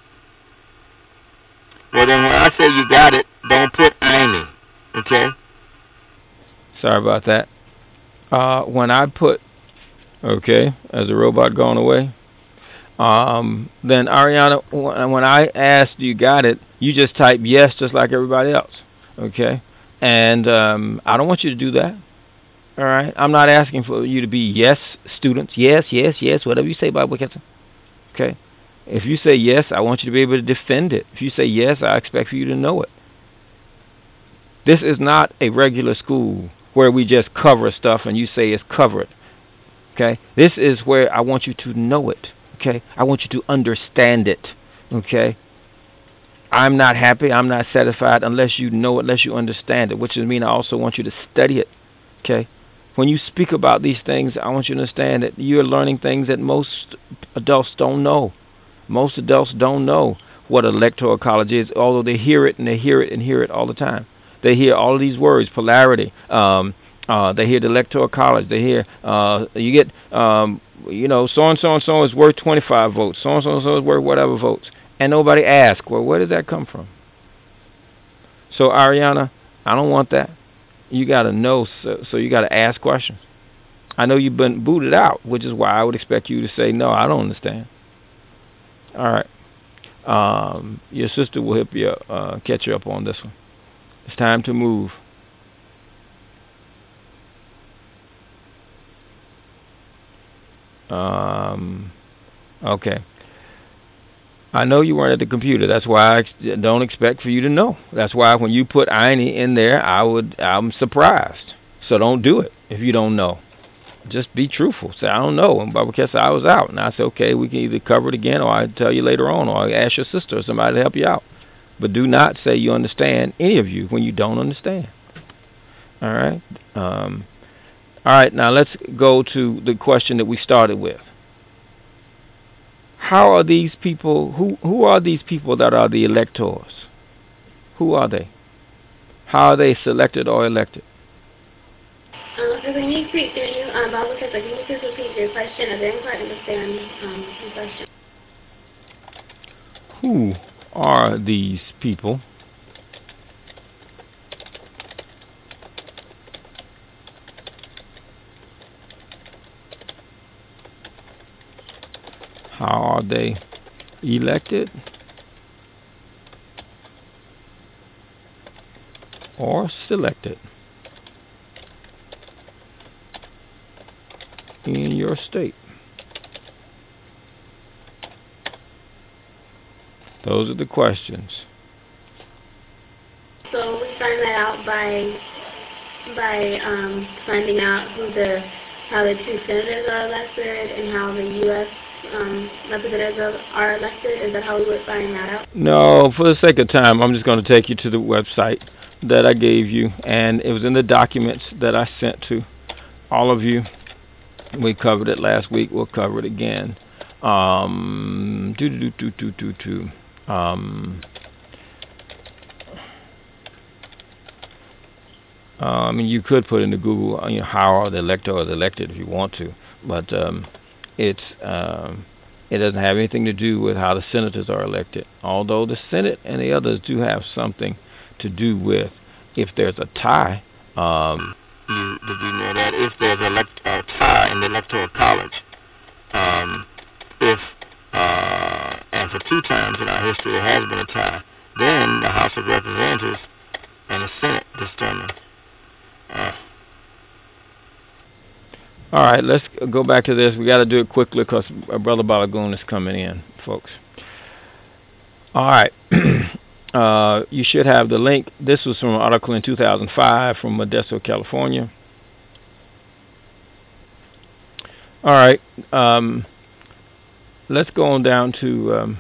Well, then when I say you got it, don't put any, okay? Sorry about that. Uh, when I put, okay, has the robot gone away? Um, then Ariana, when I asked you got it, you just type yes just like everybody else, okay? And um, I don't want you to do that, all right? I'm not asking for you to be yes students, yes, yes, yes, whatever you say, Bob Wilkinson, okay? If you say yes, I want you to be able to defend it. If you say yes, I expect for you to know it. This is not a regular school where we just cover stuff and you say it's covered, okay? This is where I want you to know it, okay? I want you to understand it, okay? I'm not happy, I'm not satisfied unless you know it, unless you understand it, which is mean I also want you to study it, okay? When you speak about these things, I want you to understand that you're learning things that most adults don't know. Most adults don't know what electoral college is, although they hear it and they hear it and hear it all the time. They hear all of these words, polarity. Um, uh, they hear the electoral college. They hear uh, you get, um, you know, so and so and so is worth twenty-five votes. So and so and so is worth whatever votes, and nobody asks, well, where did that come from? So Ariana, I don't want that. You got to know, so, so you got to ask questions. I know you've been booted out, which is why I would expect you to say, no, I don't understand. All right. Um, your sister will help you uh, catch you up on this one. It's time to move. Um, okay. I know you weren't at the computer. That's why I ex- don't expect for you to know. That's why when you put Ini in there, I would. I'm surprised. So don't do it if you don't know. Just be truthful. Say, I don't know. And Barbara said, I was out. And I said, okay, we can either cover it again or I'll tell you later on or I'll ask your sister or somebody to help you out. But do not say you understand, any of you, when you don't understand. All right? Um, all right, now let's go to the question that we started with. How are these people, who, who are these people that are the electors? Who are they? How are they selected or elected? Um, so when you speak to you, um, Bob, because like, can you just repeat your question? I didn't quite understand um, your question. Who are these people? How are they elected or selected in your state? Those are the questions. So we find that out by by um, finding out who the how the two senators are elected and how the U S um, representatives are elected. Is that how we would find that out? No, for the sake of time, I'm just going to take you to the website that I gave you, and it was in the documents that I sent to all of you. We covered it last week. We'll cover it again. Um, do do do do do do. Um, uh, I mean, you could put into Google, you know, how are the electors elected if you want to, but um, it's um, it doesn't have anything to do with how the senators are elected. Although the Senate and the others do have something to do with if there's a tie. Um, you, did you know that if there's a elect, uh, tie in the electoral college, um, if uh, two times in our history there has been a tie. Then the House of Representatives and the Senate determine. Uh, all right, let's go back to this. We got to do it quickly because Brother Balagoon is coming in, folks. All right. uh, you should have the link. This was from an article in two thousand five from Modesto, California. All right. Um, let's go on down to um,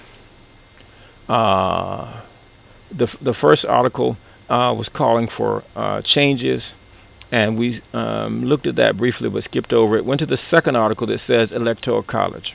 uh, the the first article uh, was calling for uh, changes, and we um, looked at that briefly but skipped over it. Went to the second article that says Electoral College.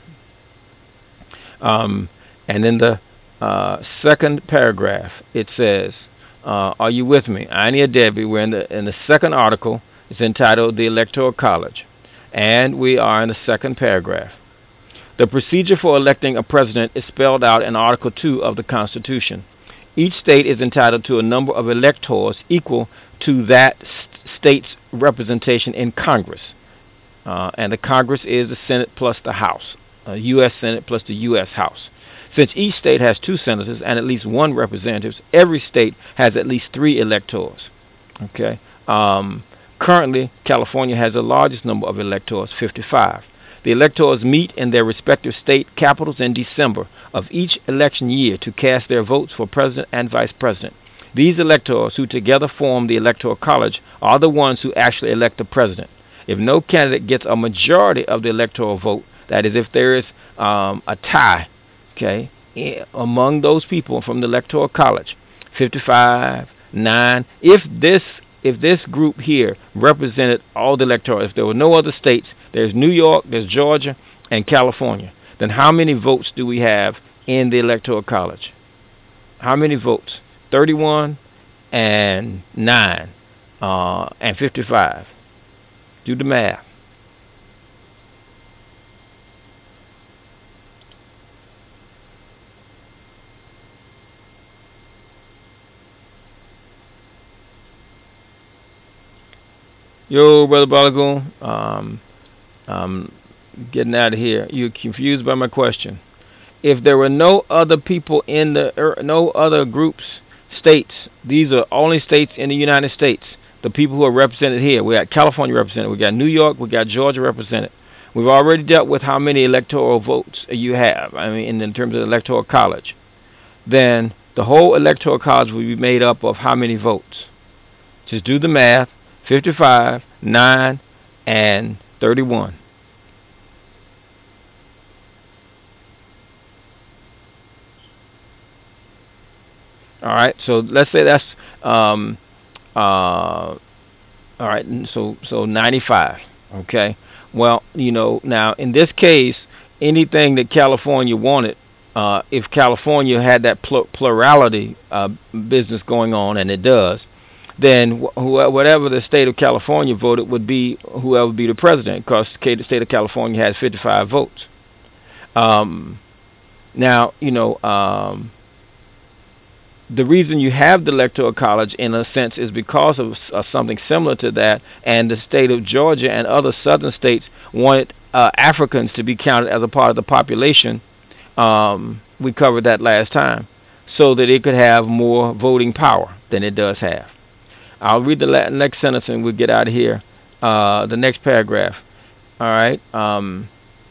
Um, and in the uh, second paragraph, it says, uh, are you with me? Annie or Debbie, we're in the, in the second article. It's entitled The Electoral College. And we are in the second paragraph. The procedure for electing a president is spelled out in Article two of the Constitution. Each state is entitled to a number of electors equal to that st- state's representation in Congress. Uh, and the Congress is the Senate plus the House, uh, U S Senate plus the U S House. Since each state has two senators and at least one representative, every state has at least three electors. Okay. Um, currently, California has the largest number of electors, fifty-five. The electors meet in their respective state capitals in December of each election year to cast their votes for president and vice president. These electors, who together form the Electoral College, are the ones who actually elect the president. If no candidate gets a majority of the electoral vote, that is, if there is um, a tie, okay, among those people from the Electoral College, fifty-five, nine, if this if this group here represented all the electors, if there were no other states, there's New York, there's Georgia, and California, then how many votes do we have in the Electoral College? How many votes? thirty-one and nine uh, and fifty-five. Do the math. Yo, Brother Balagoon, um, I'm getting out of here. You're confused by my question. If there were no other people in the, er, no other groups, states, these are only states in the United States, the people who are represented here. We got California represented. We got New York. We got Georgia represented. We've already dealt with how many electoral votes you have, I mean, in, in terms of the Electoral College. Then the whole Electoral College will be made up of how many votes? Just do the math. fifty-five, nine, and thirty-one. All right, so let's say that's um, uh, all right. So so ninety-five. Okay. Well, you know, now in this case, anything that California wanted, uh, if California had that pl- plurality uh, business going on, and it does, then wh- whatever the state of California voted would be whoever would be the president, because the state of California has fifty-five votes. Um, now, you know, um, the reason you have the Electoral College, in a sense, is because of uh, something similar to that, and the state of Georgia and other southern states wanted uh, Africans to be counted as a part of the population. Um, we covered that last time, so that it could have more voting power than it does have. I'll read the la- next sentence and we'll get out of here. Uh, the next paragraph. All right. Um,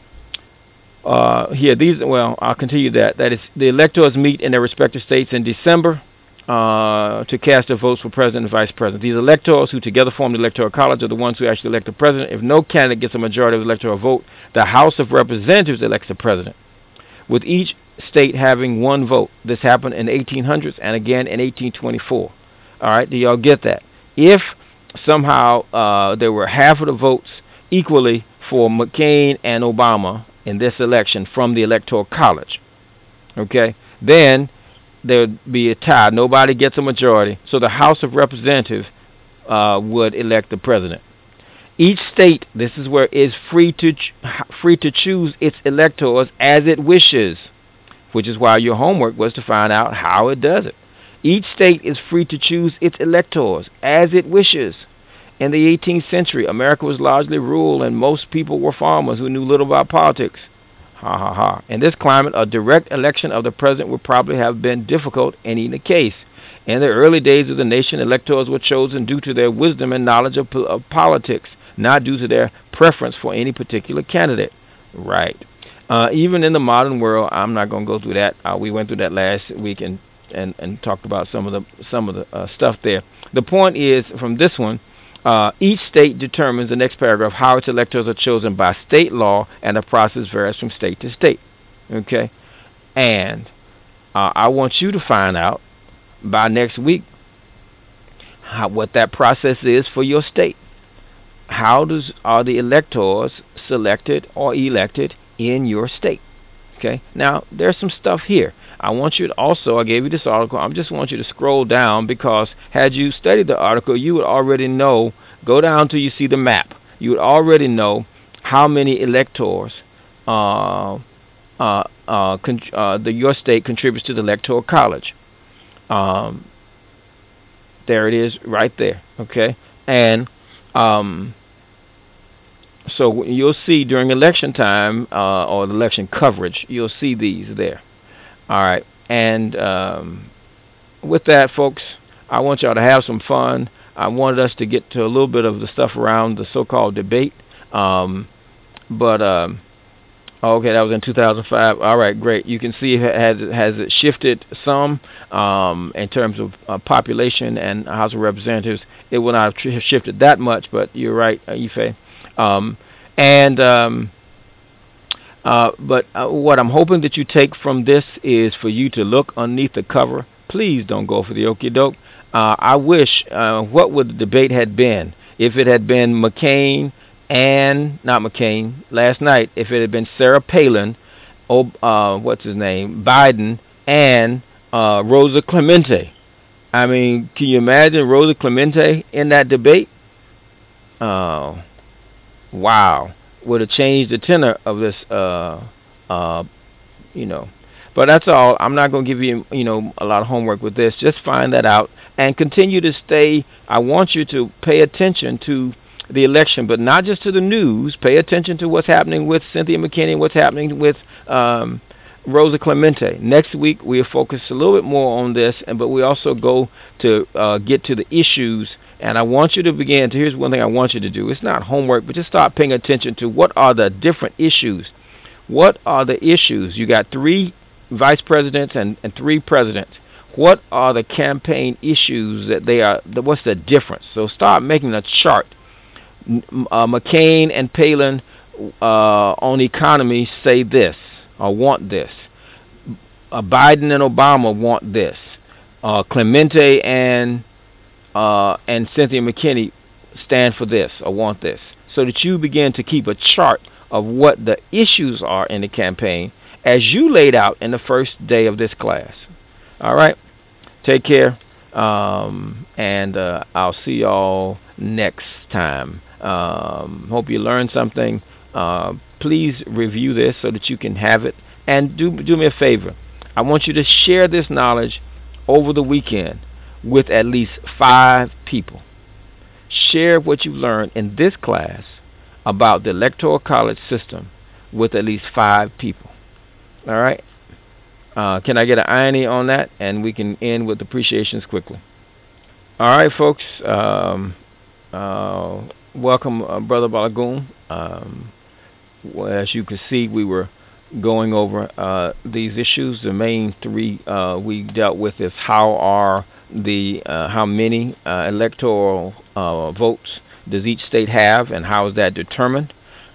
uh, here, these. Well, I'll continue that. That is, the electors meet in their respective states in December uh, to cast their votes for president and vice president. These electors, who together form the Electoral College, are the ones who actually elect the president. If no candidate gets a majority of the electoral vote, the House of Representatives elects the president, with each state having one vote. This happened in eighteen hundreds and again in eighteen twenty-four. All right, do y'all get that? If somehow uh, there were half of the votes equally for McCain and Obama in this election from the Electoral College, okay, then there would be a tie. Nobody gets a majority, so the House of Representatives uh, would elect the president. Each state, this is where, is free to ch- free to choose its electors as it wishes, which is why your homework was to find out how it does it. Each state is free to choose its electors as it wishes. In the eighteenth century, America was largely rural, and most people were farmers who knew little about politics. Ha ha ha. In this climate, a direct election of the president would probably have been difficult in either case. In the early days of the nation, electors were chosen due to their wisdom and knowledge of, of politics, not due to their preference for any particular candidate. Right. Uh, even in the modern world, I'm not going to go through that. Uh, we went through that last week and, and, and talked about some of the some of the uh, stuff there. The point is, from this one, uh, each state determines, the next paragraph, how its electors are chosen by state law, and the process varies from state to state. Okay? And uh, I want you to find out by next week how, what that process is for your state. How does are the electors selected or elected in your state? Okay. Now there's some stuff here. I want you to also. I gave you this article. I just want you to scroll down, because had you studied the article, you would already know. Go down till you see the map. You would already know how many electors uh, uh, uh, con- uh, the your state contributes to the electoral college. Um, there it is, right there. Okay, and um, so you'll see during election time uh, or election coverage, you'll see these there. All right, and um, with that, folks, I want y'all to have some fun. I wanted us to get to a little bit of the stuff around the so-called debate, um, but. Um, Okay, that was in two thousand five. All right, great. You can see has has it shifted some um, in terms of uh, population and House of Representatives. It will not have shifted that much, but you're right, uh, Ife. Um, and um, uh, but uh, what I'm hoping that you take from this is for you to look underneath the cover. Please don't go for the okie doke. Uh, I wish. Uh, what would the debate had been if it had been McCain? And not McCain last night, if it had been Sarah Palin, oh, uh, what's his name, Biden, and uh, Rosa Clemente. I mean, can you imagine Rosa Clemente in that debate? Uh, wow, would have changed the tenor of this. Uh, uh, you know, but that's all. I'm not going to give you, you know, a lot of homework with this. Just find that out and continue to stay. I want you to pay attention to the election, but not just to the news. Pay attention to what's happening with Cynthia McKinney, what's happening with um, Rosa Clemente. Next week we'll focus a little bit more on this, and but we also go to uh, get to the issues. And I want you to begin to. Here's one thing I want you to do. It's not homework, but just start paying attention to what are the different issues. What are the issues? You got three vice presidents and, and three presidents. What are the campaign issues that they are? What's the difference? So start making a chart. Uh, McCain and Palin uh, on economy say this or want this. Uh, Biden and Obama want this. Uh, Clemente and uh, and Cynthia McKinney stand for this or want this, so that you begin to keep a chart of what the issues are in the campaign as you laid out in the first day of this class. All right, take care, um, and uh, I'll see y'all next time. Um, hope you learned something. Uh, please review this so that you can have it. And do do me a favor. I want you to share this knowledge over the weekend with at least five people. Share what you learned in this class about the Electoral College system with at least five people. All right? Uh, can I get an irony on that? And we can end with appreciations quickly. All right, folks. Um, uh, Welcome, uh, Brother Balagoon. Um, well, as you can see, we were going over uh, these issues. The main three uh, we dealt with is how are the uh, how many uh, electoral uh, votes does each state have, and how is that determined?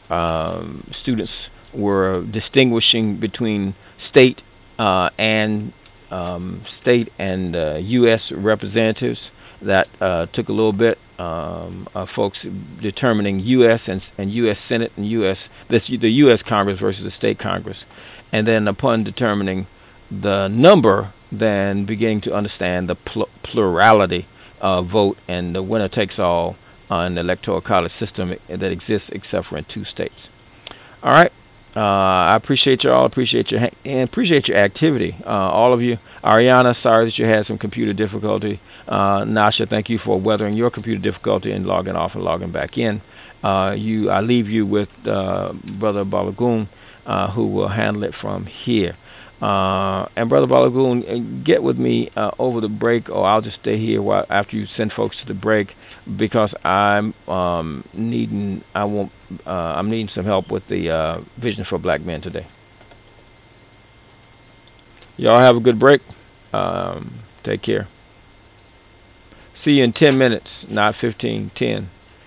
Um, students were distinguishing between state uh, and um, state and uh, U S representatives. That uh, took a little bit. Um, uh, folks determining U S and, and U S Senate and U S this the U S Congress versus the state Congress, and then upon determining the number, then beginning to understand the pl- plurality uh, vote and the winner takes all uh, in the electoral college system that exists except for in two states. All right. Uh, I appreciate you all. Appreciate your ha- and appreciate your activity, uh, all of you. Ariana, sorry that you had some computer difficulty. Uh, Nasha, thank you for weathering your computer difficulty and logging off and logging back in. Uh, you, I leave you with uh, Brother Balagoon. uh, who will handle it from here. Uh, and Brother Balagoon, get with me uh, over the break, or I'll just stay here while after you send folks to the break, because I'm um, needing I won't uh, I'm needing some help with the uh, Vision for Black Men today. Y'all have a good break. Um, take care. See you in ten minutes, not fifteen. ten.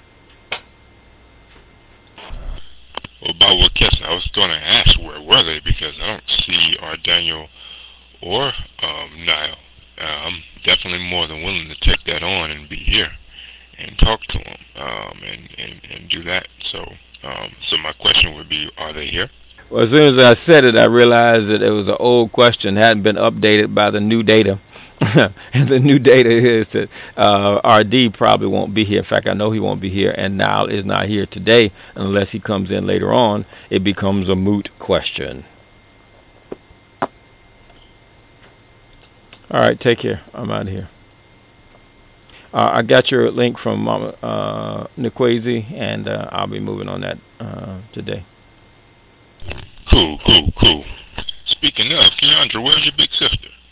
Well, about what Kessler, I was going to ask where were they, because I don't see our Daniel or um, Niall. Uh, I'm definitely more than willing to take that on and be here and talk to them um, and, and, and do that. So, um, so my question would be, are they here? Well, as soon as I said it, I realized that it was an old question, hadn't been updated by the new data. And the new data is that uh, R D probably won't be here. In fact, I know he won't be here, and Niall is not here today unless he comes in later on. It becomes a moot question. All right, take care. I'm out of here. Uh, I got your link from Mama uh, Nikwazi, and uh, I'll be moving on that uh, today. Cool, cool, cool. Speaking of, Keandra, where's your big sister?